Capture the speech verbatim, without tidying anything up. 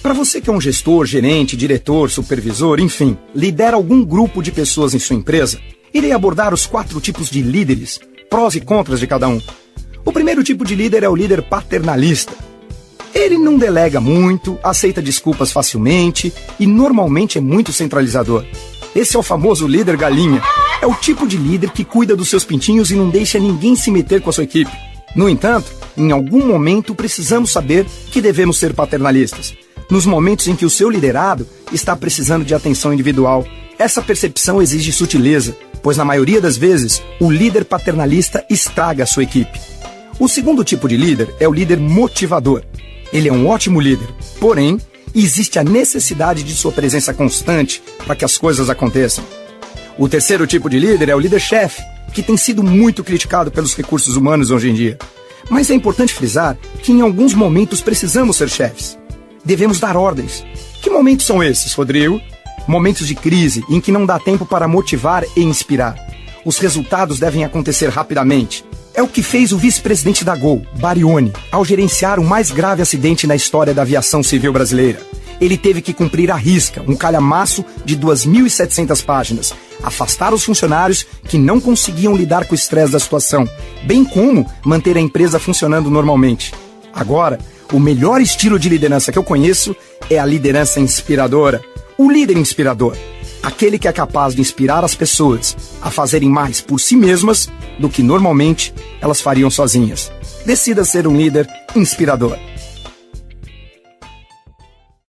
Para você que é um gestor, gerente, diretor, supervisor, enfim, lidera algum grupo de pessoas em sua empresa, irei abordar os quatro tipos de líderes, prós e contras de cada um. O primeiro tipo de líder é o líder paternalista. Ele não delega muito, aceita desculpas facilmente e normalmente é muito centralizador. Esse é o famoso líder galinha. É o tipo de líder que cuida dos seus pintinhos e não deixa ninguém se meter com a sua equipe. No entanto, em algum momento precisamos saber que devemos ser paternalistas. Nos momentos em que o seu liderado está precisando de atenção individual. Essa percepção exige sutileza, pois na maioria das vezes, o líder paternalista estraga a sua equipe. O segundo tipo de líder é o líder motivador. Ele é um ótimo líder, porém, existe a necessidade de sua presença constante para que as coisas aconteçam. O terceiro tipo de líder é o líder-chefe, que tem sido muito criticado pelos recursos humanos hoje em dia. Mas é importante frisar que em alguns momentos precisamos ser chefes. Devemos dar ordens. Que momentos são esses, Rodrigo? Momentos de crise em que não dá tempo para motivar e inspirar. Os resultados devem acontecer rapidamente. É o que fez o vice-presidente da Gol, Barioni, ao gerenciar o mais grave acidente na história da aviação civil brasileira. Ele teve que cumprir à risca um calhamaço de duas mil e setecentas páginas, afastar os funcionários que não conseguiam lidar com o estresse da situação, bem como manter a empresa funcionando normalmente. Agora, o melhor estilo de liderança que eu conheço é a liderança inspiradora. O líder inspirador. Aquele que é capaz de inspirar as pessoas a fazerem mais por si mesmas do que normalmente elas fariam sozinhas. Decida ser um líder inspirador.